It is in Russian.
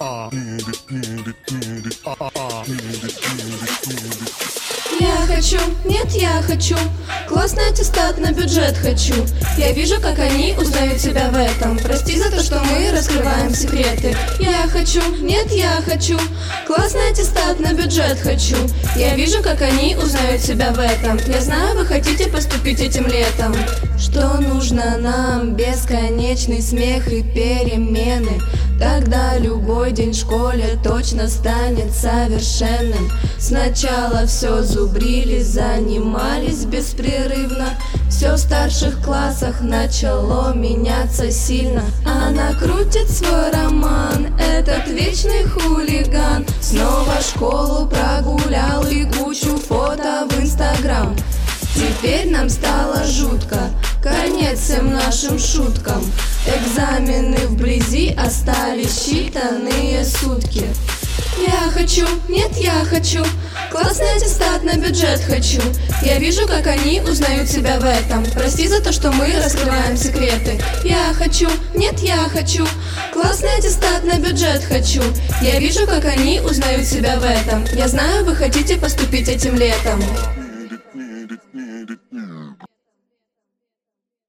Я хочу, нет, я хочу классный аттестат на бюджет хочу. Я вижу, как они узнают себя в этом. Прости за то, что мы раскрываем секреты. Я хочу, нет, я хочу классный аттестат на бюджет хочу. Я вижу, как они узнают себя в этом. Я знаю, вы хотите поступить этим летом. Что нужно нам? Бесконечный смех и перемены. Тогда любой день в школе точно станет совершенным. Сначала все зубрили, занимались беспрерывно. Все в старших классах начало меняться сильно. Она крутит свой роман, этот вечный хулиган. Снова школу прогулял и кучу фото в Инстаграм. Теперь нам стало жутко, конец всем нашим шуткам. Экзамены вблизи, остались считанные сутки. Я хочу, нет, я хочу классный аттестат на бюджет хочу. Я вижу, как они узнают себя в этом. Прости за то, что мы раскрываем секреты. Я хочу, нет, я хочу классный аттестат на бюджет хочу. Я вижу, как они узнают себя в этом. Я знаю, вы хотите поступить этим летом.